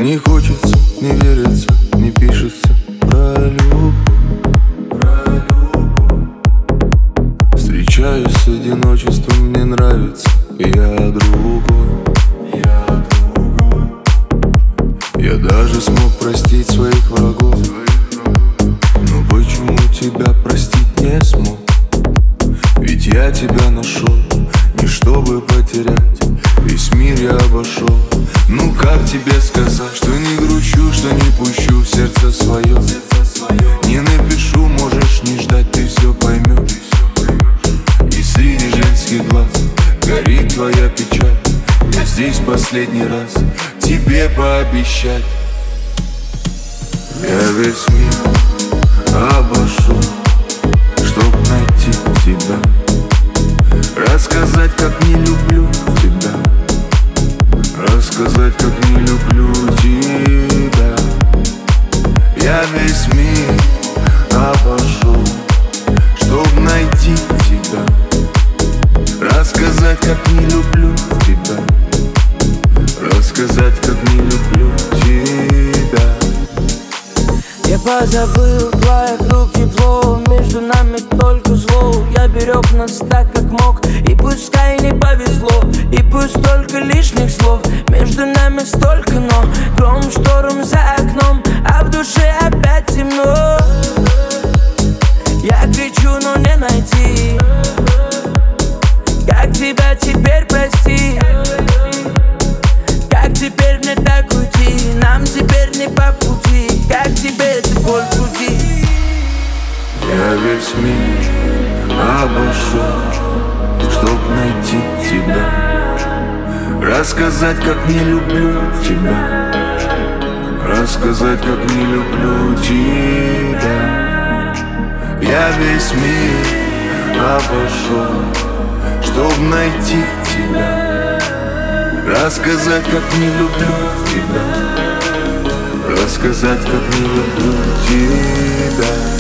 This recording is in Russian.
Не хочется, не верится, не пишется про любовь. Встречаюсь с одиночеством, мне нравится, я другой. Я даже смог простить своих врагов, но почему тебя простить не смог? Ведь я тебя нашел, не чтобы потерять, весь мир я обошел. Ну как тебе сказать, что не грущу, что не пущу в сердце свое. Не напишу, можешь не ждать, ты все поймешь. И среди женских глаз горит твоя печаль. Я здесь последний раз тебе пообещать. Я весь мир обошел, чтоб найти тебя, рассказать, как не люблю тебя, рассказать, как не люблю тебя. Я весь мир обошел, чтоб найти тебя, рассказать, как не люблю тебя, рассказать, как не люблю тебя. Я позабыл твоих рук тепло, между нами только зло. Я берег нас так, как мог, и пускай не повезло, и пусть столько лишних слов. Между нами столько но, гром, шторм за окном, а в душе опять темно. Я кричу, но не найти, как тебя теперь простить, как теперь мне так уйти, нам теперь не по пути, как теперь эту боль крути. Я весь мир обошел, чтоб найти тебя, рассказать, как не люблю тебя, рассказать, как не люблю тебя. Я весь мир обошел, чтоб найти тебя, рассказать, как не люблю тебя, рассказать, как не люблю тебя.